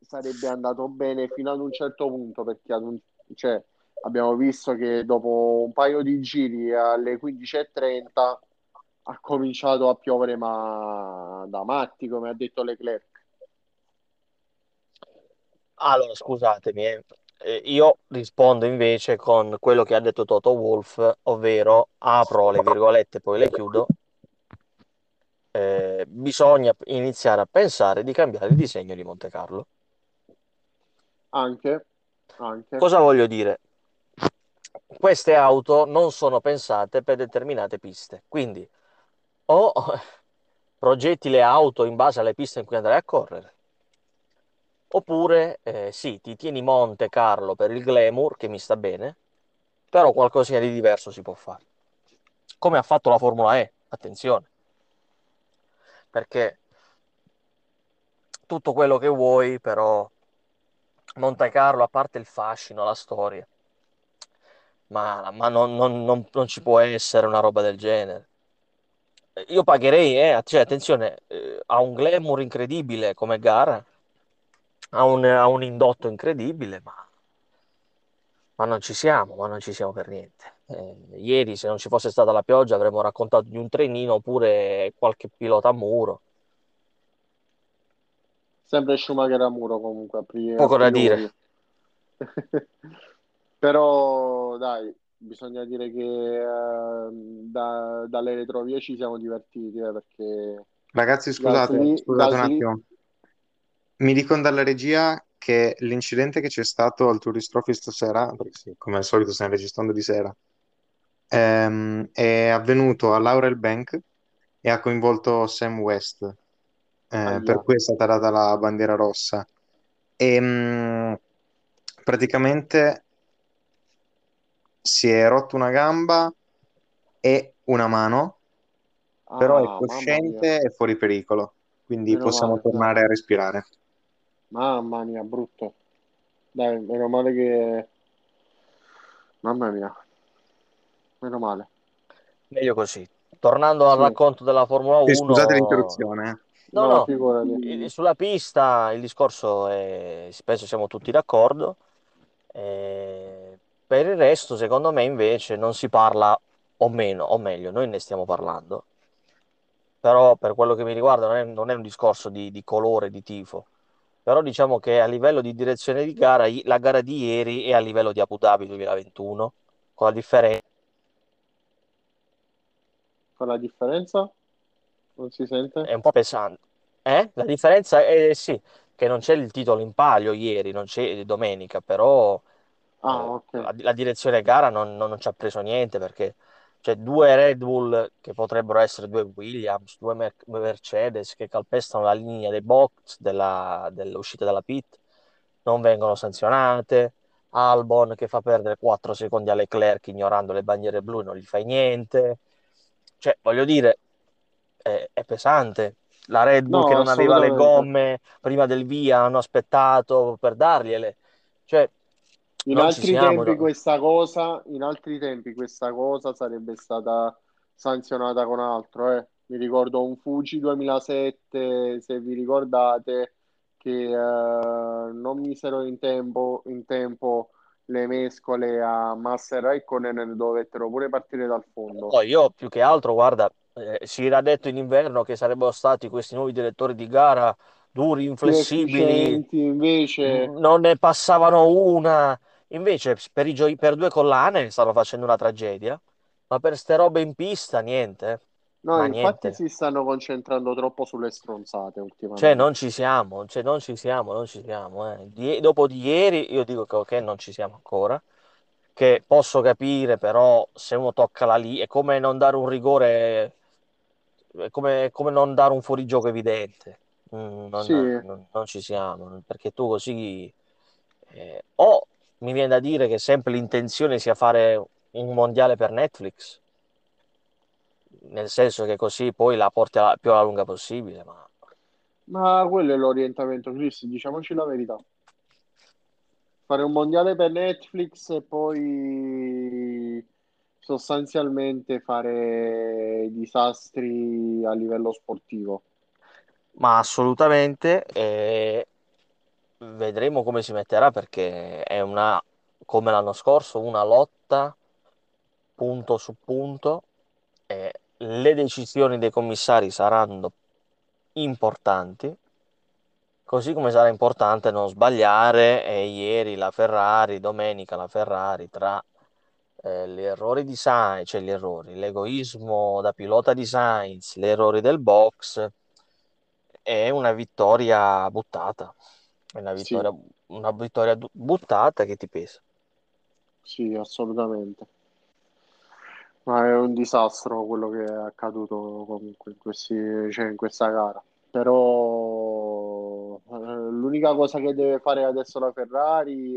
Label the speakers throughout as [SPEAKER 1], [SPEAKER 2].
[SPEAKER 1] sarebbe andato bene fino ad un certo punto, perché cioè, abbiamo visto che dopo un paio di giri alle 15:30 ha cominciato a piovere, ma da matti, come ha detto Leclerc.
[SPEAKER 2] Allora, scusatemi, io rispondo invece con quello che ha detto Toto Wolff, ovvero apro le virgolette, poi le chiudo. Bisogna iniziare a pensare di cambiare il disegno di Monte Carlo.
[SPEAKER 1] Anche, anche.
[SPEAKER 2] Cosa voglio dire? Queste auto non sono pensate per determinate piste, quindi o progetti le auto in base alle piste in cui andrai a correre, oppure sì, ti tieni Monte Carlo per il glamour, che mi sta bene, però qualcosina di diverso si può fare. Come ha fatto la Formula E, attenzione, perché tutto quello che vuoi, però Monte Carlo, a parte il fascino, la storia, ma non ci può essere una roba del genere. Io pagherei, cioè, attenzione, ha un glamour incredibile come gara, ha un indotto incredibile, ma non ci siamo, ma non ci siamo per niente. Ieri, se non ci fosse stata la pioggia, avremmo raccontato di un trenino oppure qualche pilota a muro.
[SPEAKER 1] Sempre Schumacher a muro comunque, a
[SPEAKER 2] Poco da dire.
[SPEAKER 1] priori. Però dai, bisogna dire che dalle retrovie ci siamo divertiti, perché
[SPEAKER 3] Ragazzi,
[SPEAKER 1] Gasly,
[SPEAKER 3] scusate un
[SPEAKER 1] Gasly,
[SPEAKER 3] attimo. Mi dicono dalla regia che l'incidente che c'è stato al Tourist Trophy stasera, perché sì, come al solito stiamo registrando di sera, è avvenuto a Laurel Bank e ha coinvolto Sam West, per
[SPEAKER 1] ahia.
[SPEAKER 3] cui è stata data la bandiera rossa. E, praticamente si è rotto una gamba e una mano, però è
[SPEAKER 1] Ah, mamma mia,
[SPEAKER 3] cosciente e fuori pericolo, quindi
[SPEAKER 1] meno
[SPEAKER 3] possiamo
[SPEAKER 1] male, dai,
[SPEAKER 3] tornare a respirare.
[SPEAKER 1] mamma mia, brutto. Dai, meno male che... Mamma mia, meno male.
[SPEAKER 2] Meglio così. Tornando al
[SPEAKER 1] Sì,
[SPEAKER 2] racconto della Formula
[SPEAKER 3] Sì, scusate
[SPEAKER 2] 1,
[SPEAKER 3] l'interruzione.
[SPEAKER 2] no,
[SPEAKER 1] no,
[SPEAKER 2] no,
[SPEAKER 1] figurati.
[SPEAKER 2] sulla pista il discorso è, penso siamo tutti d'accordo. Per il resto, secondo me, invece, non si parla, o meno, o meglio, noi ne stiamo parlando, però per quello che mi riguarda non è un discorso di colore, di tifo, però diciamo che a livello di direzione di gara, la gara di ieri è a livello di Abu Dhabi 2021, con la differenza.
[SPEAKER 1] Fa la differenza? Non si sente?
[SPEAKER 2] È un po' pesante. La differenza è sì, che non c'è il titolo in palio ieri, non c'è domenica, però
[SPEAKER 1] Ah, ok.
[SPEAKER 2] la direzione gara non ci ha preso niente perché c'è due Red Bull che potrebbero essere due Williams, due Mercedes che calpestano la linea dei box dell'uscita dalla pit, non vengono sanzionate. Albon che fa perdere 4 secondi a Leclerc ignorando le bandiere blu, non gli fai niente. Cioè, voglio dire, è pesante. La Red Bull che
[SPEAKER 1] No,
[SPEAKER 2] non aveva le
[SPEAKER 1] assolutamente.
[SPEAKER 2] gomme prima del via, hanno aspettato per dargliele. Cioè,
[SPEAKER 1] In
[SPEAKER 2] non ci
[SPEAKER 1] altri
[SPEAKER 2] siamo.
[SPEAKER 1] tempi questa cosa, in altri tempi questa cosa sarebbe stata sanzionata con altro, eh. Mi ricordo un Fuji 2007, se vi ricordate, che non misero in tempo le mescole a Master Raikkonen e dovettero pure partire dal fondo.
[SPEAKER 2] No, io più che altro, guarda, si era detto in inverno che sarebbero stati questi nuovi direttori di gara duri,
[SPEAKER 1] Più
[SPEAKER 2] inflessibili,
[SPEAKER 1] efficienti invece,
[SPEAKER 2] non ne passavano una. Invece per due collane stanno facendo una tragedia, ma per ste robe in pista niente,
[SPEAKER 1] no,
[SPEAKER 2] ma
[SPEAKER 1] infatti
[SPEAKER 2] niente.
[SPEAKER 1] si stanno concentrando troppo sulle stronzate
[SPEAKER 2] Cioè non
[SPEAKER 1] ultimamente.
[SPEAKER 2] ci siamo, cioè non ci siamo, non ci siamo. Dopo di ieri io dico che ok, non ci siamo ancora, che posso capire però se uno tocca la lì è come non dare un rigore, è come non dare un fuorigioco evidente.
[SPEAKER 1] Sì.
[SPEAKER 2] Non ci siamo, perché tu così o mi viene da dire che sempre l'intenzione sia fare un mondiale per Netflix, nel senso che così poi la porti più alla lunga possibile, ma
[SPEAKER 1] Ma quello è l'orientamento, Chris, diciamoci la verità. Fare un mondiale per Netflix e poi sostanzialmente fare disastri a livello sportivo.
[SPEAKER 2] assolutamente. vedremo come si metterà perché è una, come l'anno scorso, una lotta punto su punto e le decisioni dei commissari saranno importanti, così come sarà importante non sbagliare e ieri la Ferrari, domenica la Ferrari tra gli errori di Sainz, cioè gli errori, l'egoismo da pilota di Sainz, gli errori del box, è una vittoria buttata. È
[SPEAKER 1] Sì,
[SPEAKER 2] una vittoria buttata che ti pesa.
[SPEAKER 1] sì, assolutamente. Ma è un disastro quello che è accaduto comunque cioè in questa gara. Però l'unica cosa che deve fare adesso la Ferrari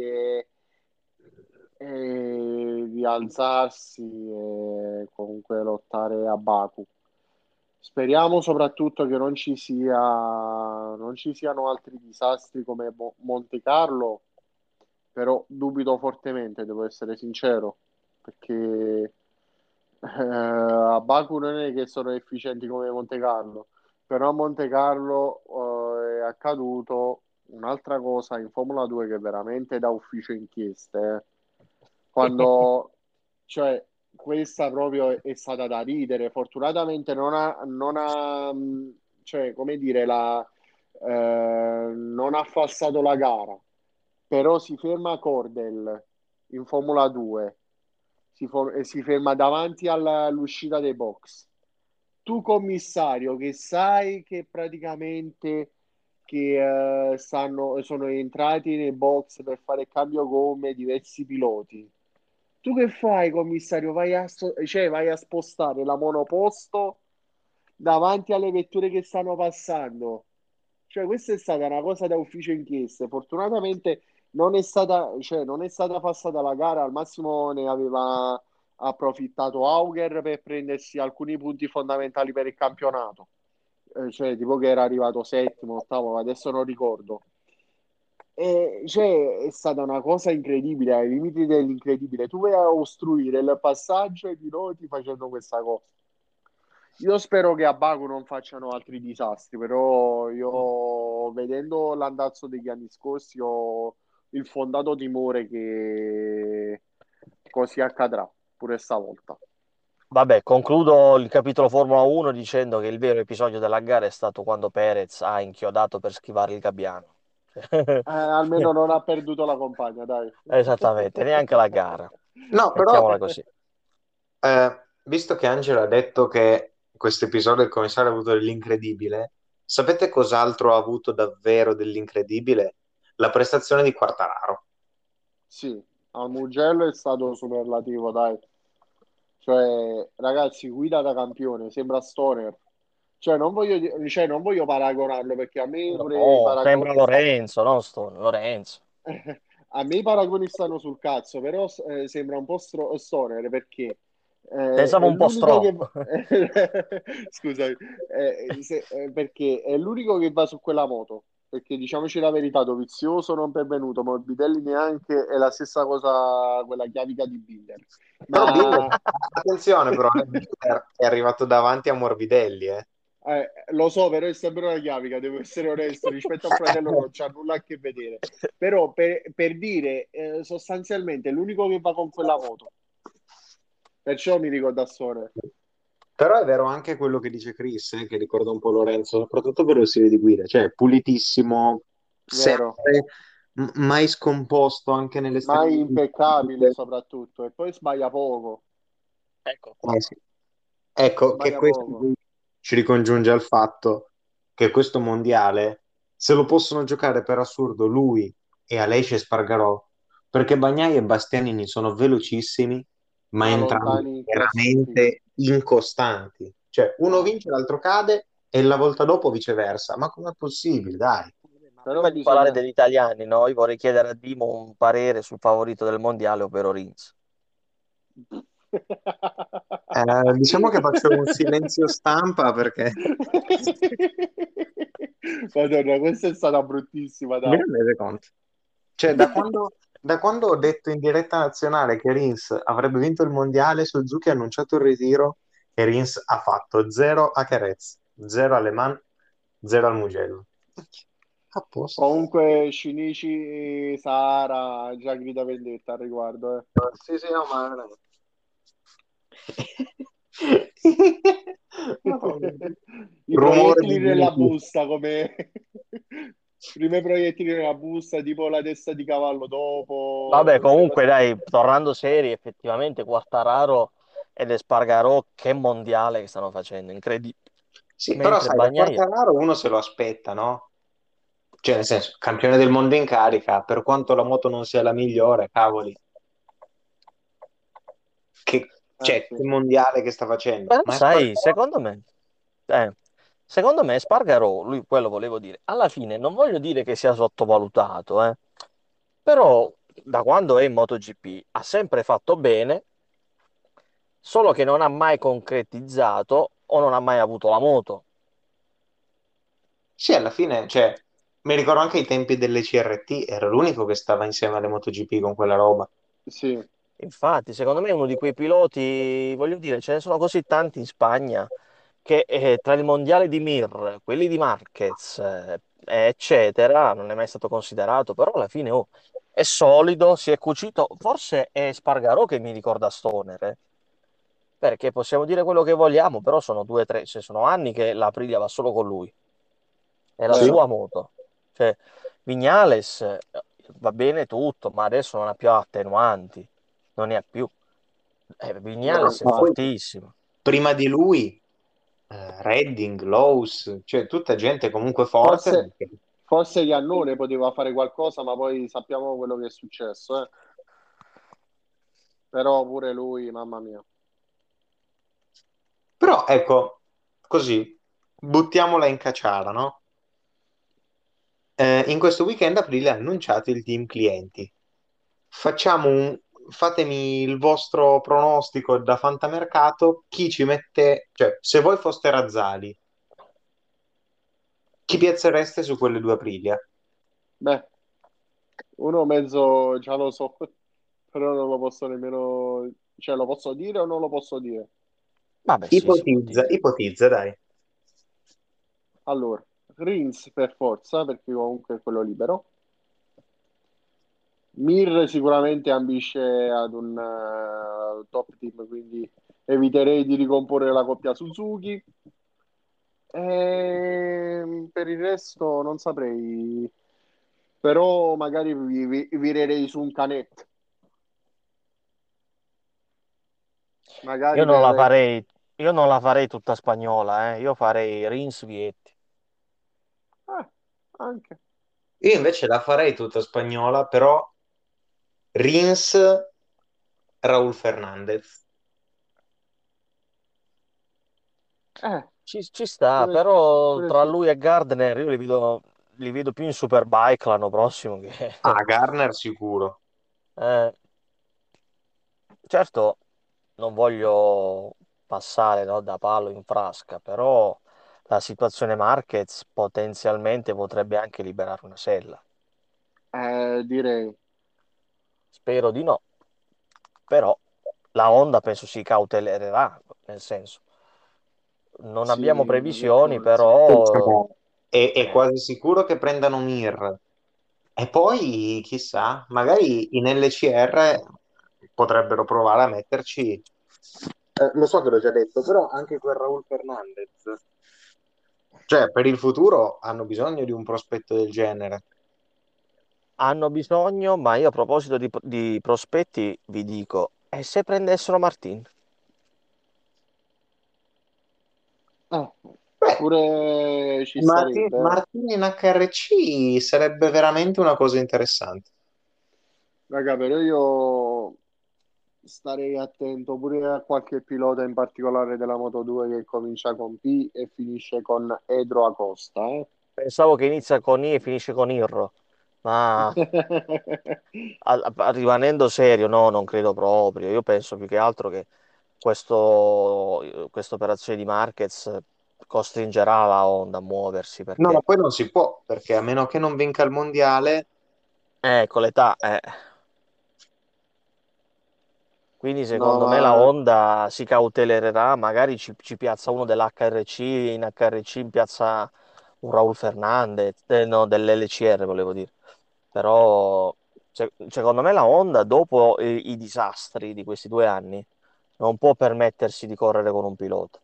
[SPEAKER 1] è di alzarsi e comunque lottare a Baku. Speriamo soprattutto che non ci siano altri disastri come Monte Carlo, però dubito fortemente, devo essere sincero, perché a Baku non è che sono efficienti come Monte Carlo, però a Monte Carlo è accaduto un'altra cosa in Formula 2 che è veramente da ufficio inchieste, quando, cioè, questa proprio è stata da ridere. Fortunatamente cioè, come dire, non ha falsato la gara, però si ferma Cordel in Formula 2, si ferma davanti all'uscita dei box. Tu, commissario, che sai che praticamente sono entrati nei box per fare il cambio gomme diversi piloti. Tu che fai, commissario? Vai a spostare la monoposto davanti alle vetture che stanno passando. Cioè, questa è stata una cosa da ufficio inchieste. Fortunatamente non è stata passata la gara, al massimo ne aveva approfittato Auger per prendersi alcuni punti fondamentali per il campionato. Cioè, tipo che era arrivato settimo, ottavo, adesso non ricordo. Cioè, è stata una cosa incredibile, ai limiti dell'incredibile. Tu vai a ostruire il passaggio ai piloti facendo questa cosa. Io spero che a Baku non facciano altri disastri, però io vedendo l'andazzo degli anni scorsi ho il fondato timore che così accadrà pure stavolta.
[SPEAKER 2] Vabbè, concludo il capitolo Formula 1 dicendo che il vero episodio della gara è stato quando Perez ha inchiodato per schivare il gabbiano.
[SPEAKER 1] Almeno non ha perduto la compagna, dai.
[SPEAKER 2] Esattamente, neanche la gara.
[SPEAKER 3] No, però,
[SPEAKER 2] Mettiamola così.
[SPEAKER 3] visto che Angela ha detto che questo episodio del commissario ha avuto dell'incredibile, sapete cos'altro ha avuto davvero dell'incredibile? La prestazione di Quartararo.
[SPEAKER 1] Sì, al Mugello è stato superlativo, dai. Cioè, ragazzi, guida da campione, sembra Stoner. Cioè, non voglio paragonarlo perché a me pure i
[SPEAKER 2] No, sembra
[SPEAKER 1] paragoni
[SPEAKER 2] Lorenzo, non sto Lorenzo.
[SPEAKER 1] a me i paragoni stanno sul cazzo, però sembra un po' Stoner perché
[SPEAKER 2] Pensavo
[SPEAKER 1] è
[SPEAKER 2] un po'
[SPEAKER 1] l'unico
[SPEAKER 2] stro.
[SPEAKER 1] che scusami, perché è l'unico che va su quella moto. Perché diciamoci la verità, Dovizioso non benvenuto, Morbidelli neanche, è la stessa cosa quella chiavica di Binder.
[SPEAKER 3] Però Binder,
[SPEAKER 1] Ma
[SPEAKER 3] attenzione però, Binder è arrivato davanti a Morbidelli, eh.
[SPEAKER 1] lo so, però è sempre una chiavica, devo essere onesto, rispetto a un fratello non c'ha nulla a che vedere. Però per dire, sostanzialmente è l'unico che va con quella moto. Perciò mi ricorda a Stoner.
[SPEAKER 3] Però è vero anche quello che dice Chris, che ricorda un po' Lorenzo, soprattutto per lo stile di guida, cioè pulitissimo,
[SPEAKER 1] Vero?
[SPEAKER 3] sempre mai scomposto anche nelle
[SPEAKER 1] Mai
[SPEAKER 3] estreme.
[SPEAKER 1] impeccabile soprattutto, e poi sbaglia poco,
[SPEAKER 2] Ecco qua.
[SPEAKER 3] Sì. Ecco, che
[SPEAKER 1] sbaglia
[SPEAKER 3] questo
[SPEAKER 1] poco.
[SPEAKER 3] poi ci ricongiunge al fatto che questo mondiale se lo possono giocare per assurdo lui e Aleix Espargarò, perché Bagnai e Bastianini sono velocissimi, ma
[SPEAKER 1] Ma
[SPEAKER 3] entrambi
[SPEAKER 1] lontani in classifica.
[SPEAKER 3] veramente incostanti. Cioè, uno
[SPEAKER 1] No.
[SPEAKER 3] vince, l'altro cade e la volta dopo viceversa. Ma com'è possibile? Dai.
[SPEAKER 2] Ma
[SPEAKER 1] Però
[SPEAKER 2] prima di parlare
[SPEAKER 1] bisogna...
[SPEAKER 2] degli italiani, no, io vorrei chiedere a Dimo un parere sul favorito del mondiale, ovvero Rins.
[SPEAKER 3] Diciamo che faccio un silenzio stampa perché
[SPEAKER 1] Madonna, questa è stata bruttissima,
[SPEAKER 3] mi
[SPEAKER 1] dai.
[SPEAKER 3] rendete conto? Cioè, da quando ho detto in diretta nazionale che Rins avrebbe vinto il mondiale, Suzuki ha annunciato il ritiro e Rins ha fatto 0 a Jerez, 0 a Le Mans, 0 al Mugello. A posto.
[SPEAKER 1] Comunque Shinichi Sahara già grida vendetta al riguardo, eh.
[SPEAKER 3] Sì, sì, no, ma... Madonna.
[SPEAKER 1] I
[SPEAKER 3] Rumore di
[SPEAKER 1] proiettili nella
[SPEAKER 3] buchi.
[SPEAKER 1] busta, come primi proiettili nella busta, tipo la testa di cavallo dopo,
[SPEAKER 2] Vabbè,
[SPEAKER 1] queste
[SPEAKER 2] comunque
[SPEAKER 1] cose.
[SPEAKER 2] dai, tornando seri, effettivamente Quartararo ed Espargarò, che mondiale che stanno facendo, incredibile.
[SPEAKER 3] Sì, però
[SPEAKER 2] Mentre
[SPEAKER 3] sai, da
[SPEAKER 2] Bagnaia,
[SPEAKER 3] Quartararo uno se lo aspetta, no? Cioè, nel senso, campione del mondo in carica, per quanto la moto non sia la migliore, cavoli, cioè,
[SPEAKER 1] Sì.
[SPEAKER 3] che mondiale che sta facendo.
[SPEAKER 2] però
[SPEAKER 3] Ma è
[SPEAKER 2] sai,
[SPEAKER 3] Espargaró?
[SPEAKER 2] secondo me Espargarò, lui quello volevo dire, alla fine non voglio dire che sia sottovalutato, però da quando è in MotoGP ha sempre fatto bene, solo che non ha mai concretizzato o non ha mai avuto la moto.
[SPEAKER 3] Sì, alla fine, cioè, mi ricordo anche i tempi delle CRT, era l'unico che stava insieme alle MotoGP con quella roba.
[SPEAKER 1] Sì,
[SPEAKER 2] Infatti, secondo me è uno di quei piloti, voglio dire, ce ne sono così tanti in Spagna che tra il mondiale di Mir, quelli di Marquez, eccetera, non è mai stato considerato, però alla fine è solido, si è cucito. Forse è Spargarò che mi ricorda Stoner, perché possiamo dire quello che vogliamo, però sono 2, 3, cioè sono anni che la Aprilia va solo con lui, è la
[SPEAKER 1] vero.
[SPEAKER 2] sua moto. Cioè, Vignales va bene tutto, ma adesso non ha più attenuanti, non ne ha più.
[SPEAKER 3] No,
[SPEAKER 2] Vignales è
[SPEAKER 3] ma poi
[SPEAKER 2] fortissimo.
[SPEAKER 3] prima di lui, Redding, Lowe's, cioè tutta gente comunque forte.
[SPEAKER 1] Forse, forse Iannone poteva fare qualcosa, ma poi sappiamo quello che è successo, eh. Però pure lui, mamma mia.
[SPEAKER 3] Però ecco, così, buttiamola in caciara, no? In questo weekend Aprilia ha annunciato il team clienti. Facciamo un... Fatemi il vostro pronostico da fantamercato. Chi ci mette... Cioè, se voi foste Razzali, chi piazzereste su quelle due Aprilia?
[SPEAKER 1] Beh, uno mezzo già lo so, però non lo posso nemmeno... Cioè, lo posso dire o non lo posso dire?
[SPEAKER 2] Vabbè, sì, si può
[SPEAKER 3] Ipotizza,
[SPEAKER 2] dire.
[SPEAKER 3] ipotizza, dai.
[SPEAKER 1] Allora, Rins per forza, perché comunque è quello libero. Mir sicuramente ambisce ad un top team, quindi eviterei di ricomporre la coppia Suzuki. Per il resto non saprei, però magari virerei su un Canet,
[SPEAKER 2] Io
[SPEAKER 1] magari
[SPEAKER 2] non la
[SPEAKER 1] per...
[SPEAKER 2] farei, io non la farei tutta spagnola, eh. Io farei Rins Vietti.
[SPEAKER 1] Anche.
[SPEAKER 3] Io invece la farei tutta spagnola, però Rins, Raúl Fernández.
[SPEAKER 1] Eh,
[SPEAKER 2] Ci sta,
[SPEAKER 1] pure,
[SPEAKER 2] però
[SPEAKER 1] pure
[SPEAKER 2] tra
[SPEAKER 1] sì.
[SPEAKER 2] lui e Gardner io li vedo più in Superbike l'anno prossimo che...
[SPEAKER 3] Ah, Garner sicuro.
[SPEAKER 2] Eh, certo, non voglio passare, no, da palo in frasca, però la situazione Marquez potenzialmente potrebbe anche liberare una sella.
[SPEAKER 1] Direi.
[SPEAKER 2] Spero di no, però la Honda penso si cautelererà, nel senso, non abbiamo
[SPEAKER 1] Sì, per
[SPEAKER 2] previsioni,
[SPEAKER 1] forza.
[SPEAKER 2] però
[SPEAKER 3] Diciamo, è
[SPEAKER 2] eh,
[SPEAKER 3] quasi sicuro che prendano Mir. E poi, chissà, magari in LCR potrebbero provare a metterci. Lo so che l'ho già detto, però anche quel Raúl Fernandez. Cioè, per il futuro hanno bisogno di un prospetto del genere.
[SPEAKER 2] hanno bisogno, ma io a proposito di prospetti vi dico, e se prendessero Martin?
[SPEAKER 1] Eh,
[SPEAKER 3] Beh,
[SPEAKER 1] pure ci starebbe.
[SPEAKER 3] Martin in HRC sarebbe veramente una cosa interessante.
[SPEAKER 1] Raga, però io starei attento pure a qualche pilota in particolare della Moto 2 che comincia con P e finisce con Edro Acosta, eh.
[SPEAKER 2] Pensavo che inizia con I e finisce con Irro, ma rimanendo serio, no, non credo proprio. Io penso più che altro che questa operazione di Marquez costringerà la Honda a muoversi
[SPEAKER 3] No, ma
[SPEAKER 2] perché,
[SPEAKER 3] poi non si può, perché a meno che non vinca il mondiale,
[SPEAKER 2] con l'età, quindi
[SPEAKER 1] No,
[SPEAKER 2] secondo me la
[SPEAKER 1] ma
[SPEAKER 2] Honda si cautelererà, magari ci piazza uno dell'HRC, in HRC piazza un Raul Fernandez, no, dell'LCR volevo dire. Però secondo me la Honda, dopo i disastri di questi 2 anni, non può permettersi di correre con un pilota.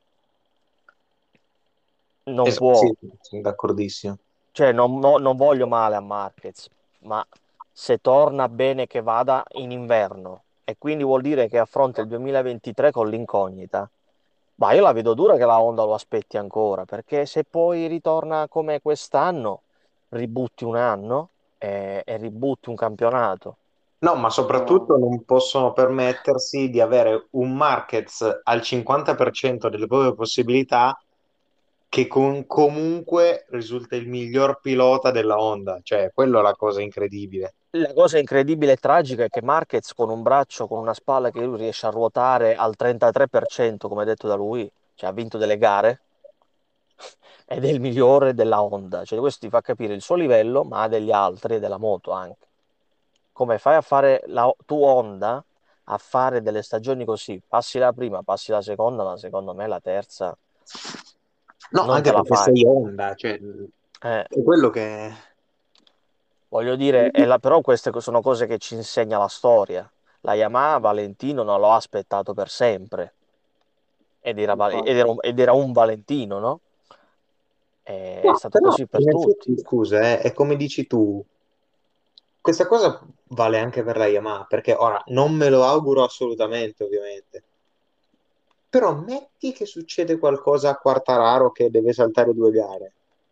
[SPEAKER 2] Non
[SPEAKER 3] Esatto,
[SPEAKER 2] può.
[SPEAKER 3] sì, sono d'accordissimo.
[SPEAKER 2] Cioè, non voglio male a Marquez, ma se torna bene che vada in inverno e quindi vuol dire che affronta il 2023 con l'incognita, ma io la vedo dura che la Honda lo aspetti ancora, perché se poi ritorna come quest'anno, ributti un anno e ributti un campionato.
[SPEAKER 3] No, ma soprattutto
[SPEAKER 1] No,
[SPEAKER 3] non possono permettersi di avere un Marquez al 50% delle proprie possibilità che comunque risulta il miglior pilota della Honda. Cioè, quello è la cosa incredibile.
[SPEAKER 2] La cosa incredibile e tragica è che Marquez con un braccio, con una spalla che lui riesce a ruotare al 33%, come detto da lui, cioè ha vinto delle gare, ed è il migliore della Honda. Cioè, questo ti fa capire il suo livello, ma degli altri e della moto anche. Come fai a fare la tu Honda a fare delle stagioni così? Passi la prima, passi la seconda, ma secondo me la terza
[SPEAKER 3] No,
[SPEAKER 2] non te
[SPEAKER 3] anche
[SPEAKER 2] la
[SPEAKER 3] perché
[SPEAKER 2] fai.
[SPEAKER 3] sei Honda, cioè,
[SPEAKER 2] Eh,
[SPEAKER 3] è quello che...
[SPEAKER 2] voglio dire, però queste sono cose che ci insegna la storia. La Yamaha Valentino non lo ha aspettato per sempre
[SPEAKER 1] infatti.
[SPEAKER 2] ed era un Valentino, no? È
[SPEAKER 3] No,
[SPEAKER 2] stato
[SPEAKER 3] però
[SPEAKER 2] così per
[SPEAKER 3] in
[SPEAKER 2] tutti.
[SPEAKER 3] effetti, scusa, è come dici tu, questa cosa vale anche per la Yamaha, perché ora non me lo auguro assolutamente, ovviamente. Però metti che succede qualcosa a Quartararo che deve saltare 2 gare.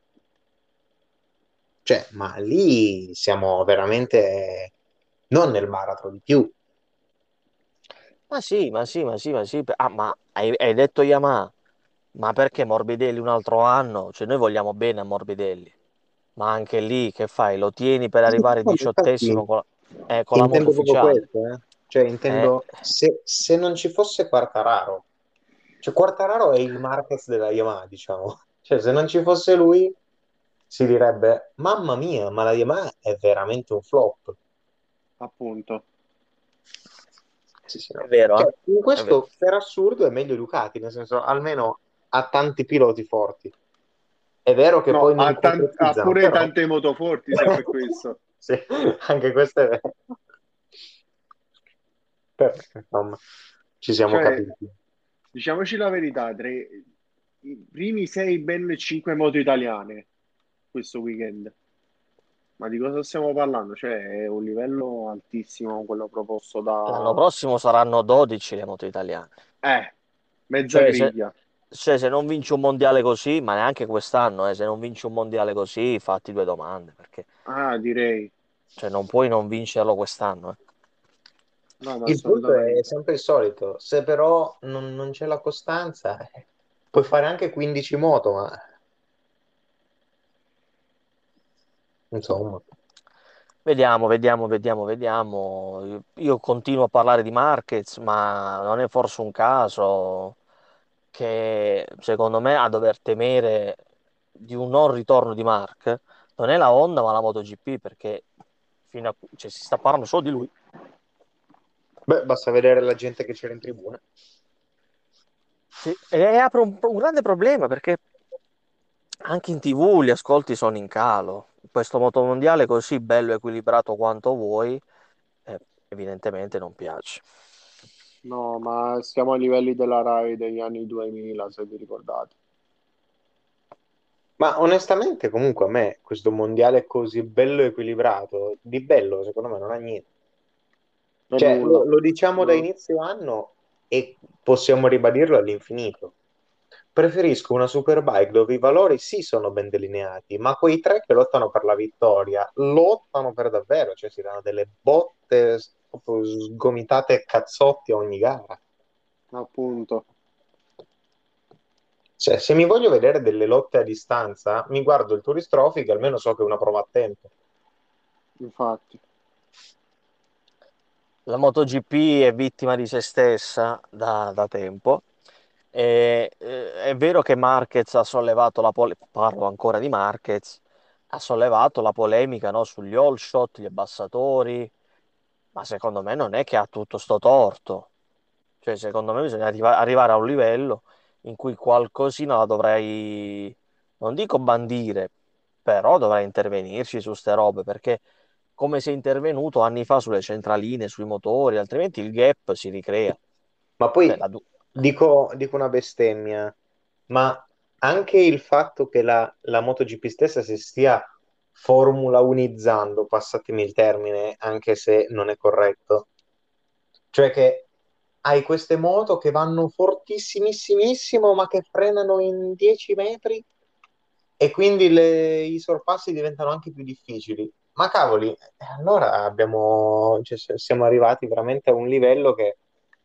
[SPEAKER 3] Cioè, ma lì siamo veramente non nel baratro di più.
[SPEAKER 2] Ma sì, ma sì, ma sì, ma sì. Ah, ma hai detto Yamaha? Ma perché Morbidelli un altro anno? Cioè, noi vogliamo bene a Morbidelli, ma anche lì che fai? Lo tieni per arrivare
[SPEAKER 3] No,
[SPEAKER 2] diciottesimo
[SPEAKER 3] infatti,
[SPEAKER 2] con la moto
[SPEAKER 3] intendo proprio
[SPEAKER 2] ufficiale.
[SPEAKER 3] questo, eh. Cioè,
[SPEAKER 2] Eh,
[SPEAKER 3] intendo se non ci fosse Quartararo, cioè Quartararo è il Marquez della Yamaha, diciamo. Cioè, se non ci fosse lui, si direbbe, mamma mia, ma la Yamaha è veramente un flop.
[SPEAKER 1] Appunto.
[SPEAKER 3] Sì, sì,
[SPEAKER 2] è
[SPEAKER 3] no.
[SPEAKER 2] vero,
[SPEAKER 3] Cioè,
[SPEAKER 2] eh?
[SPEAKER 3] in
[SPEAKER 2] È vero.
[SPEAKER 3] questo, per assurdo, è meglio Ducati, nel senso, almeno ha tanti piloti forti. È vero che
[SPEAKER 1] No,
[SPEAKER 3] poi non
[SPEAKER 1] ha
[SPEAKER 3] concretizzano,
[SPEAKER 1] pure
[SPEAKER 3] però...
[SPEAKER 1] tante moto forti, se per questo.
[SPEAKER 3] Sì, anche questo è vero. Però, insomma, ci siamo
[SPEAKER 1] Cioè,
[SPEAKER 3] capiti.
[SPEAKER 1] diciamoci la verità, tra i primi 6 ben 5 moto italiane questo weekend. Ma di cosa stiamo parlando? Cioè, è un livello altissimo quello proposto
[SPEAKER 2] L'anno
[SPEAKER 1] da...
[SPEAKER 2] prossimo saranno 12 le moto italiane.
[SPEAKER 1] Mezza
[SPEAKER 2] Cioè, se,
[SPEAKER 1] griglia.
[SPEAKER 2] se non vinci un mondiale così, ma neanche quest'anno, se non vinci un mondiale così, fatti due domande, perché
[SPEAKER 1] Ah, direi.
[SPEAKER 2] cioè, non puoi non vincerlo quest'anno.
[SPEAKER 1] No, ma
[SPEAKER 3] Il punto è
[SPEAKER 1] assolutamente.
[SPEAKER 3] sempre il solito, se però non c'è la costanza, puoi fare anche 15 moto, ma insomma.
[SPEAKER 2] Vediamo, vediamo, vediamo, vediamo. Io continuo a parlare di Marquez, ma non è forse un caso che secondo me a dover temere di un non ritorno di Mark non è la Honda ma la MotoGP perché cioè, si sta parlando solo di lui.
[SPEAKER 3] Beh, basta vedere la gente che c'era in tribuna.
[SPEAKER 2] Sì, e apre un grande problema perché anche in TV gli ascolti sono in calo. Questo motomondiale così bello e equilibrato quanto vuoi, evidentemente non piace.
[SPEAKER 1] No, ma siamo a livelli della Rai degli anni 2000, se vi ricordate.
[SPEAKER 3] Ma onestamente, comunque, a me questo mondiale così bello e equilibrato, di bello, secondo me, non ha niente.
[SPEAKER 1] Per
[SPEAKER 3] Cioè,
[SPEAKER 1] nulla.
[SPEAKER 3] lo diciamo da
[SPEAKER 1] No,
[SPEAKER 3] inizio anno e possiamo ribadirlo all'infinito. Preferisco una Superbike dove i valori sì sono ben delineati, ma quei tre che lottano per la vittoria lottano per davvero, cioè si danno delle botte proprio sgomitate e cazzotti a ogni gara.
[SPEAKER 1] appunto.
[SPEAKER 3] Cioè, se mi voglio vedere delle lotte a distanza, mi guardo il Tourist Trophy, che almeno so che è una prova a tempo.
[SPEAKER 1] Infatti.
[SPEAKER 2] La MotoGP è vittima di se stessa da tempo. È vero che Marquez ha sollevato parlo ancora di Marquez, ha sollevato la polemica, no, sugli all shot, gli abbassatori, ma secondo me non è che ha tutto sto torto. Cioè, secondo me bisogna arrivare a un livello in cui qualcosina la non dico bandire, però dovrà intervenirci su ste robe, perché come si è intervenuto anni fa sulle centraline, sui motori, altrimenti il gap si ricrea.
[SPEAKER 3] Ma
[SPEAKER 2] Cioè,
[SPEAKER 3] poi dico una bestemmia, ma anche il fatto che la MotoGP stessa si stia Formula Unizzando, passatemi il termine, anche se non è corretto, cioè che hai queste moto che vanno fortissimissimissimo, ma che frenano in 10 metri e quindi i sorpassi diventano anche più difficili. Ma cavoli, allora cioè, siamo arrivati veramente a un livello che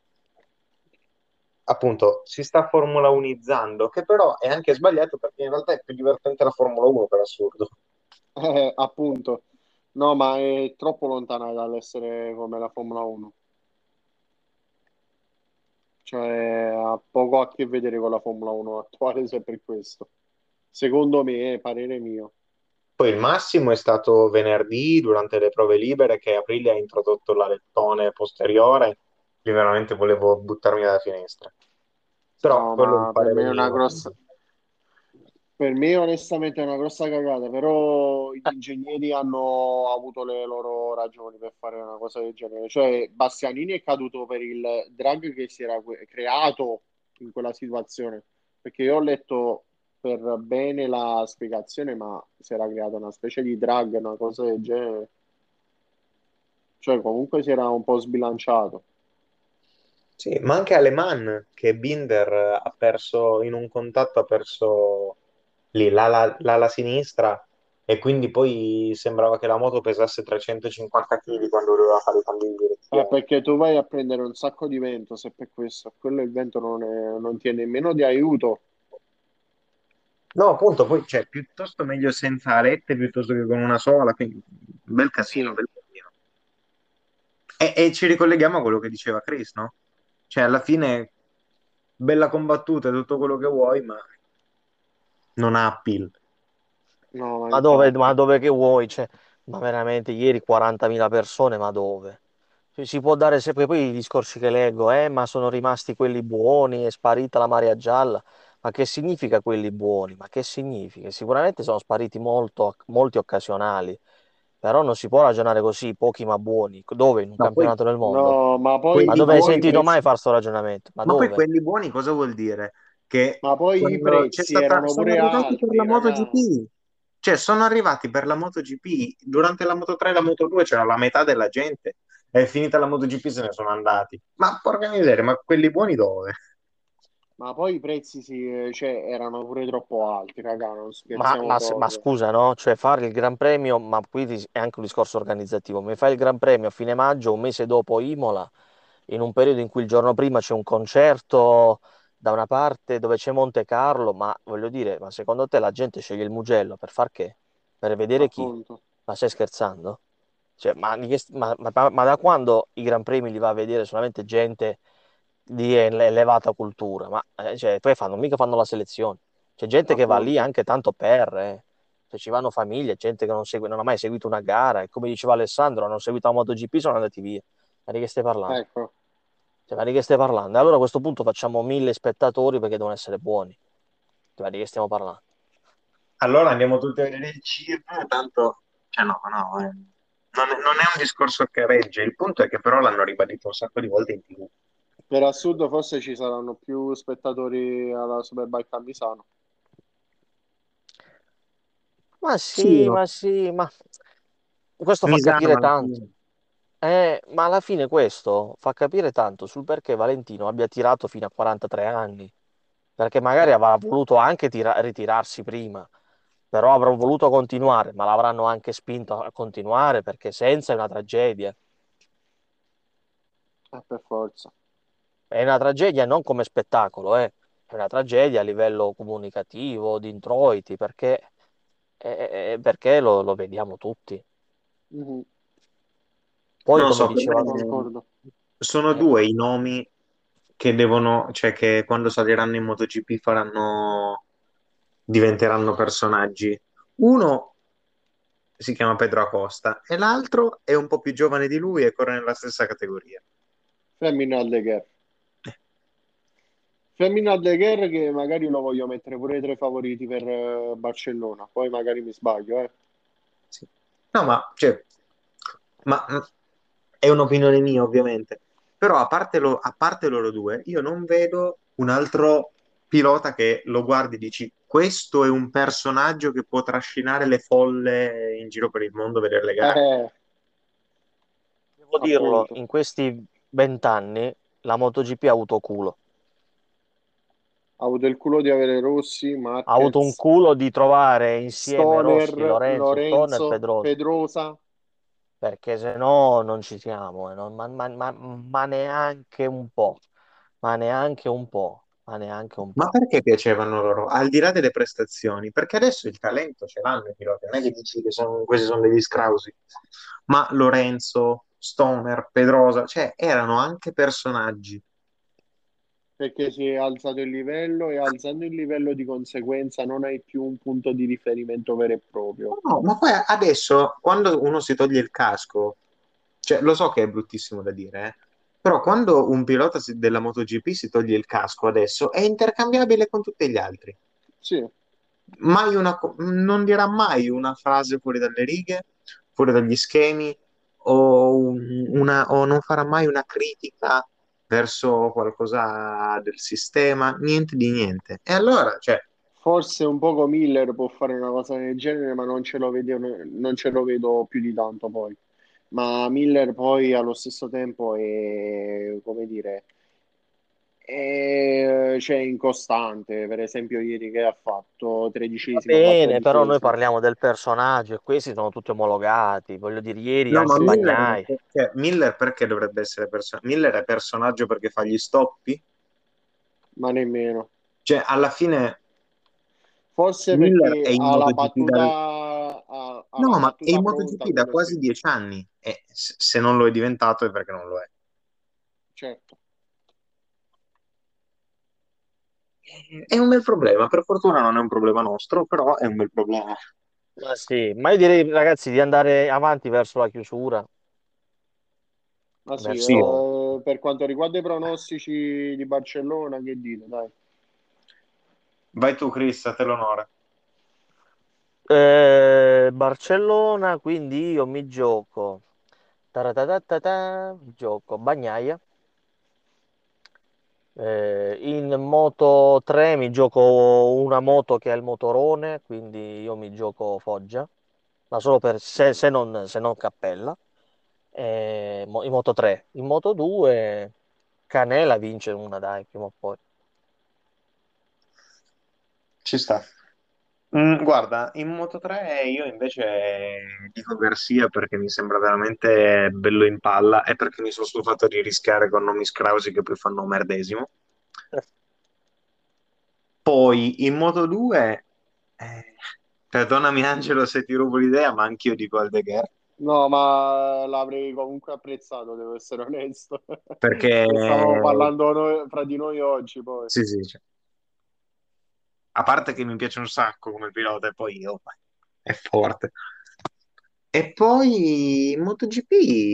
[SPEAKER 3] appunto si sta Formula Unizzando, che però è anche sbagliato perché in realtà è più divertente la Formula 1 per assurdo.
[SPEAKER 1] Appunto. No, ma è troppo lontana dall'essere come la Formula 1. Cioè, ha poco a che vedere con la Formula 1 attuale, se per questo. Secondo me, è parere mio.
[SPEAKER 3] Poi il massimo è stato venerdì durante le prove libere che Aprilia ha introdotto la lettone posteriore, io veramente volevo buttarmi dalla finestra. Però
[SPEAKER 1] No,
[SPEAKER 3] quello è il
[SPEAKER 1] ma per
[SPEAKER 3] parere
[SPEAKER 1] me è una
[SPEAKER 3] mio.
[SPEAKER 1] grossa. Per me, onestamente, è una grossa cagata, però gli ingegneri hanno avuto le loro ragioni per fare una cosa del genere. Cioè, Bastianini è caduto per il drag che si era creato in quella situazione, perché io ho letto per bene la spiegazione, ma si era creata una specie di drag, una cosa del genere. Cioè, comunque si era un po' sbilanciato.
[SPEAKER 3] Sì, ma anche Aleman, che Binder ha perso in un contatto, ha perso lì l'ala sinistra e quindi poi sembrava che la moto pesasse 350 kg quando doveva fare i cambi di direzione.
[SPEAKER 1] Perché tu vai a prendere un sacco di vento, se per questo, quello il vento non ti è nemmeno di aiuto.
[SPEAKER 3] No, appunto, poi cioè, piuttosto meglio senza alette piuttosto che con una sola, quindi bel casino,
[SPEAKER 1] Sì.
[SPEAKER 3] bel casino. E ci ricolleghiamo a quello che diceva Chris, no? Cioè, alla fine, bella combattuta, tutto quello che vuoi, ma non ha appeal.
[SPEAKER 1] No, ma
[SPEAKER 2] Ma
[SPEAKER 1] infatti.
[SPEAKER 2] dove che vuoi? Cioè, ma veramente, ieri 40.000 persone, ma dove? Cioè, si può dare sempre poi i discorsi che leggo, ma sono rimasti quelli buoni, è sparita la Maria Gialla. Ma che significa quelli buoni? Ma che significa? Sicuramente sono spariti molti occasionali, però non si può ragionare così, pochi ma buoni. Dove? In un
[SPEAKER 3] No, poi
[SPEAKER 2] campionato del mondo?
[SPEAKER 1] No, ma
[SPEAKER 2] Ma
[SPEAKER 1] poi,
[SPEAKER 3] quelli
[SPEAKER 2] dove hai
[SPEAKER 3] buoni,
[SPEAKER 2] sentito mai fare sto ragionamento? Ma
[SPEAKER 3] ma poi
[SPEAKER 2] dove?
[SPEAKER 3] quelli buoni cosa vuol dire? Che
[SPEAKER 1] ma poi i
[SPEAKER 3] quando c'è
[SPEAKER 1] prezzi
[SPEAKER 3] stata,
[SPEAKER 1] erano
[SPEAKER 3] sono
[SPEAKER 1] pure
[SPEAKER 3] arrivati per la
[SPEAKER 1] alti, raga.
[SPEAKER 3] MotoGP, cioè sono arrivati per la MotoGP, durante la Moto3 e la Moto2 c'era la metà della gente, è finita la MotoGP se ne sono andati. Ma porca miseria, ma quelli buoni dove?
[SPEAKER 1] Ma poi i prezzi cioè, erano pure troppo alti, raga, non
[SPEAKER 2] Ma,
[SPEAKER 1] scherziamo
[SPEAKER 2] ma se- ma
[SPEAKER 1] proprio.
[SPEAKER 2] scusa, no? Cioè fare il Gran Premio, ma qui è anche un discorso organizzativo. Mi fai il Gran Premio a fine maggio, un mese dopo Imola, in un periodo in cui il giorno prima c'è un concerto da una parte dove c'è Monte Carlo, ma voglio dire, ma secondo te la gente sceglie il Mugello per far che? Per vedere chi?
[SPEAKER 1] Appunto.
[SPEAKER 2] Ma stai scherzando? Cioè, ma da quando i Gran Premi li va a vedere solamente gente di elevata cultura? Ma cioè, mica fanno la selezione. C'è gente che va lì
[SPEAKER 1] Appunto.
[SPEAKER 2] anche tanto per, cioè, ci vanno famiglie, gente che non ha mai seguito una gara e come diceva Alessandro, hanno seguito la MotoGP, sono andati via. Ma di che stai parlando?
[SPEAKER 1] Ecco.
[SPEAKER 2] Cioè, ma di che stai parlando? E allora a questo punto facciamo 1.000 spettatori perché devono essere buoni. Cioè, ma di che stiamo parlando?
[SPEAKER 3] Allora andiamo tutti a vedere il circo, tanto, cioè no, no, non è un discorso che regge, il punto è che però l'hanno ribadito un sacco di volte in TV.
[SPEAKER 1] Per assurdo forse ci saranno più spettatori alla Superbike a Misano.
[SPEAKER 3] Sì,
[SPEAKER 2] Ma sì, ma questo fa
[SPEAKER 3] Misano,
[SPEAKER 2] capire
[SPEAKER 3] ma alla
[SPEAKER 2] tanto.
[SPEAKER 3] fine.
[SPEAKER 2] Ma alla fine questo fa capire tanto sul perché Valentino abbia tirato fino a 43 anni. Perché magari avrà voluto anche ritirarsi prima, però avrà voluto continuare, ma l'avranno anche spinto a continuare perché senza è una tragedia.
[SPEAKER 1] Per forza.
[SPEAKER 2] È una tragedia non come spettacolo, è una tragedia a livello comunicativo, di introiti, perché lo vediamo tutti.
[SPEAKER 1] Mhm.
[SPEAKER 2] Poi,
[SPEAKER 3] Non lo
[SPEAKER 2] come
[SPEAKER 3] so, per
[SPEAKER 2] diceva,
[SPEAKER 3] me
[SPEAKER 1] Concordo.
[SPEAKER 3] sono
[SPEAKER 2] eh,
[SPEAKER 3] due i nomi che devono, cioè che quando saliranno in MotoGP diventeranno personaggi. Uno si chiama Pedro Acosta e l'altro è un po' più giovane di lui e corre nella stessa categoria.
[SPEAKER 1] Femmina Aldeguer. Ferdinand De Gher che magari lo voglio mettere pure tra i favoriti per Barcellona, poi magari mi sbaglio, eh.
[SPEAKER 3] Sì. No, ma, cioè, ma è un'opinione mia, ovviamente. Però a parte loro due, io non vedo un altro pilota che lo guardi e dici, questo è un personaggio che può trascinare le folle in giro per il mondo a vedere le gare.
[SPEAKER 1] Eh,
[SPEAKER 2] Devo dirlo,
[SPEAKER 1] appunto.
[SPEAKER 2] in questi 20 anni la MotoGP ha avuto culo.
[SPEAKER 1] Ha avuto il culo di avere Rossi,
[SPEAKER 2] Ha avuto un
[SPEAKER 1] Marquez,
[SPEAKER 2] culo di trovare insieme Rossi,
[SPEAKER 1] Stoner,
[SPEAKER 2] Lorenzo, Stoner,
[SPEAKER 1] Lorenzo,
[SPEAKER 2] Pedrosa,
[SPEAKER 1] Pedrosa,
[SPEAKER 2] perché se no non ci siamo, ma neanche un po', ma neanche un po', ma neanche un
[SPEAKER 3] Ma
[SPEAKER 2] po'.
[SPEAKER 3] perché piacevano loro? Al di là delle prestazioni, perché adesso il talento ce l'hanno i piloti, non è che dici che questi sono degli scrausi, ma Lorenzo, Stoner, Pedrosa, cioè erano anche personaggi.
[SPEAKER 1] perché si è alzato il livello e alzando il livello di conseguenza non hai più un punto di riferimento vero e proprio.
[SPEAKER 3] No, ma poi adesso, quando uno si toglie il casco, cioè lo so che è bruttissimo da dire, però quando un pilota della MotoGP si toglie il casco adesso è intercambiabile con tutti gli altri.
[SPEAKER 1] Sì,
[SPEAKER 3] Non dirà mai una frase fuori dalle righe, fuori dagli schemi, o non farà mai una critica verso qualcosa del sistema, niente di niente. E allora, cioè,
[SPEAKER 1] forse un poco Miller può fare una cosa del genere, ma non ce lo vedo più di tanto poi. Ma Miller poi allo stesso tempo è, come dire, è, cioè, incostante. Per esempio ieri che ha fatto
[SPEAKER 2] Va
[SPEAKER 1] 13esimo,
[SPEAKER 2] bene, però noi
[SPEAKER 1] 14esimo.
[SPEAKER 2] parliamo del personaggio e questi sono tutti omologati. Voglio dire, ieri
[SPEAKER 3] no, ma
[SPEAKER 2] anche
[SPEAKER 1] Sì,
[SPEAKER 2] Bagnai.
[SPEAKER 3] Miller perché dovrebbe essere personaggio? Miller è personaggio perché fa gli stoppi?
[SPEAKER 1] ma nemmeno.
[SPEAKER 3] Cioè, alla fine
[SPEAKER 1] Forse
[SPEAKER 3] Miller è
[SPEAKER 1] perché
[SPEAKER 3] in MotoGP
[SPEAKER 1] ha la
[SPEAKER 3] No, ma è in
[SPEAKER 1] battuta pronta,
[SPEAKER 3] MotoGP da
[SPEAKER 1] quello sì,
[SPEAKER 3] quasi 10 anni e se non lo è diventato è perché non lo è.
[SPEAKER 1] certo.
[SPEAKER 3] È un bel problema, per fortuna non è un problema nostro, però è un bel problema.
[SPEAKER 2] Ma sì, ma io direi, ragazzi, di andare avanti verso la chiusura,
[SPEAKER 1] Ma sì,
[SPEAKER 3] Sì,
[SPEAKER 2] verso
[SPEAKER 1] per quanto riguarda i pronostici di Barcellona, che dite, dai.
[SPEAKER 3] vai tu, Chris, a te l'onore.
[SPEAKER 2] Barcellona, quindi io mi gioco. Taratatatata, mi gioco Bagnaia. In Moto 3 mi gioco una moto che è il motorone, quindi io mi gioco Foggia, ma solo per se non Cappella. In Moto 3. In Moto 2 Canela vince una, dai, prima o poi.
[SPEAKER 3] Ci sta. Guarda, in Moto3 io invece dico Garcia perché mi sembra veramente bello in palla e perché mi sono stufato di rischiare con nomi scrausi che poi fanno merdesimo. Poi in Moto2, perdonami Angelo se ti rubo l'idea, ma anch'io dico Aldeguer
[SPEAKER 1] No, ma l'avrei comunque apprezzato, devo essere onesto.
[SPEAKER 3] perché
[SPEAKER 1] Ne stavamo parlando fra di noi oggi, poi.
[SPEAKER 3] sì, sì, cioè, a parte che mi piace un sacco come pilota e poi è forte. E poi in MotoGP.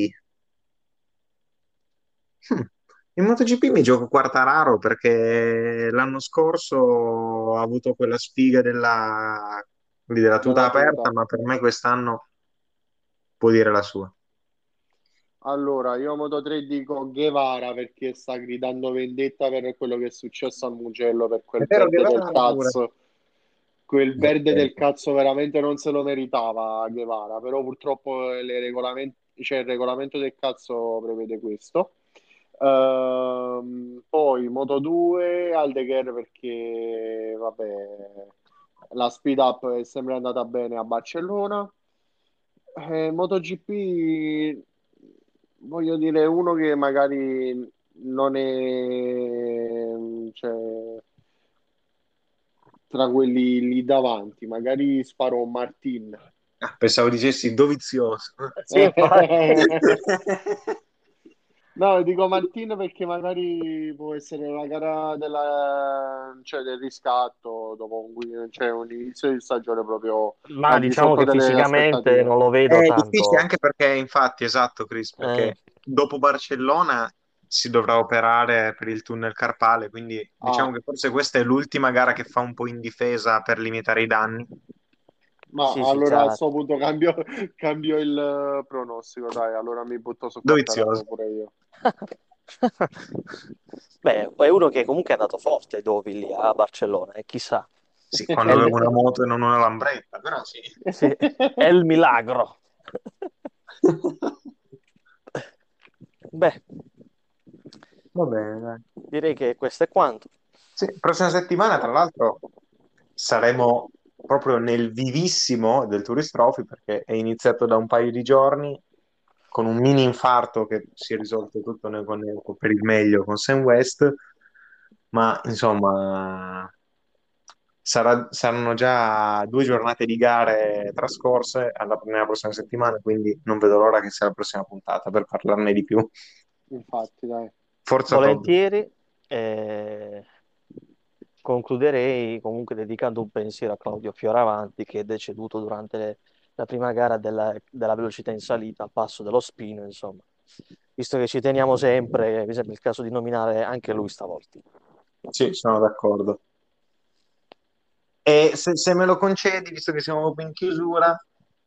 [SPEAKER 3] Hmm. In MotoGP mi gioco Quartararo perché l'anno scorso ha avuto quella sfiga della tuta
[SPEAKER 1] Della
[SPEAKER 3] aperta,
[SPEAKER 1] tuta.
[SPEAKER 3] ma per me quest'anno può dire la sua.
[SPEAKER 1] Allora, io a Moto 3 dico Guevara perché sta gridando vendetta per quello che è successo al Mugello, per
[SPEAKER 3] È
[SPEAKER 1] quel
[SPEAKER 3] vero,
[SPEAKER 1] verde
[SPEAKER 3] Guevara
[SPEAKER 1] del
[SPEAKER 3] pure.
[SPEAKER 1] cazzo. Quel verde
[SPEAKER 3] Ok.
[SPEAKER 1] del cazzo veramente non se lo meritava Guevara, però purtroppo cioè, il regolamento del cazzo prevede questo. Poi Moto 2, Aldeguer perché vabbè, la speed up è sempre andata bene a Barcellona. MotoGP, voglio dire, uno che magari non è, cioè, tra quelli lì davanti, magari sparo Martin.
[SPEAKER 3] Ah, pensavo dicessi Dovizioso.
[SPEAKER 2] Sì, infatti.
[SPEAKER 1] No, dico Martin perché magari può essere una gara cioè del riscatto dopo cioè un inizio di stagione proprio
[SPEAKER 2] Ma
[SPEAKER 1] al di
[SPEAKER 2] diciamo
[SPEAKER 1] sotto
[SPEAKER 2] che
[SPEAKER 1] delle
[SPEAKER 2] fisicamente
[SPEAKER 1] aspettative.
[SPEAKER 2] non lo vedo
[SPEAKER 3] È difficile
[SPEAKER 2] tanto.
[SPEAKER 3] anche perché, infatti, esatto, Chris,
[SPEAKER 2] Eh,
[SPEAKER 3] perché dopo Barcellona si dovrà operare per il tunnel carpale, quindi diciamo
[SPEAKER 1] Ah,
[SPEAKER 3] che forse questa è l'ultima gara che fa un po' in difesa per limitare i danni.
[SPEAKER 1] ma
[SPEAKER 2] Sì, sì,
[SPEAKER 1] allora a
[SPEAKER 2] già.
[SPEAKER 1] sto punto cambio il pronostico, dai, allora mi butto su
[SPEAKER 3] Dovizioso.
[SPEAKER 1] Quartararo pure io.
[SPEAKER 2] Beh, è uno che comunque è andato forte dopo lì a Barcellona, e chissà.
[SPEAKER 3] Sì,
[SPEAKER 2] È
[SPEAKER 3] quando
[SPEAKER 2] il,
[SPEAKER 3] avevo una moto e non una lambretta, però sì.
[SPEAKER 2] sì, è il milagro. Beh,
[SPEAKER 3] Va bene, dai.
[SPEAKER 2] direi che questo è quanto.
[SPEAKER 3] Sì, prossima settimana, tra l'altro, saremo proprio nel vivissimo del Tourist Trophy perché è iniziato da un paio di giorni con un mini infarto che si è risolto tutto per il meglio con Sam West, ma insomma saranno già 2 giornate di gare trascorse nella prossima settimana, quindi non vedo l'ora che sia la prossima puntata per parlarne di più.
[SPEAKER 1] Infatti, dai.
[SPEAKER 3] Forza Todd.
[SPEAKER 2] Volentieri. eh, Concluderei comunque dedicando un pensiero a Claudio Fioravanti, che è deceduto durante la prima gara della velocità in salita al passo dello Spino, insomma. Visto che ci teniamo sempre, mi sembra il caso di nominare anche lui stavolta.
[SPEAKER 3] Sì, sono d'accordo. E se me lo concedi, visto che siamo proprio in chiusura,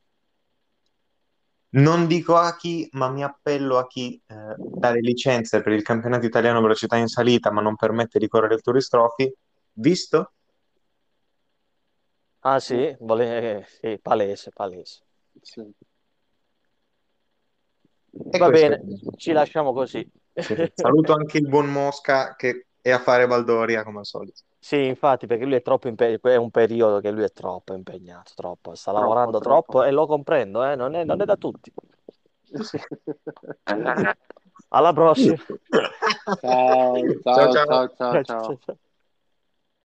[SPEAKER 3] non dico a chi, ma mi appello a chi dà le licenze per il campionato italiano velocità in salita, ma non permette di correre il Tourist Trophy, visto?
[SPEAKER 2] Ah sì, sì, palese, palese.
[SPEAKER 1] Sì.
[SPEAKER 3] E
[SPEAKER 2] Va
[SPEAKER 3] questo è.
[SPEAKER 2] bene, ci lasciamo così.
[SPEAKER 3] Sì. Saluto anche il buon Mosca che è a fare Baldoria come al solito.
[SPEAKER 2] Sì, infatti, perché lui è troppo è un periodo che lui è troppo impegnato, troppo, sta
[SPEAKER 1] Troppo,
[SPEAKER 2] lavorando
[SPEAKER 1] troppo.
[SPEAKER 2] troppo e lo comprendo, non è da tutti. Alla prossima.
[SPEAKER 1] Ciao,
[SPEAKER 3] Ciao
[SPEAKER 1] ciao,
[SPEAKER 3] ciao.
[SPEAKER 1] ciao, ciao,
[SPEAKER 2] Ciao, ciao,
[SPEAKER 1] ciao.
[SPEAKER 2] ciao.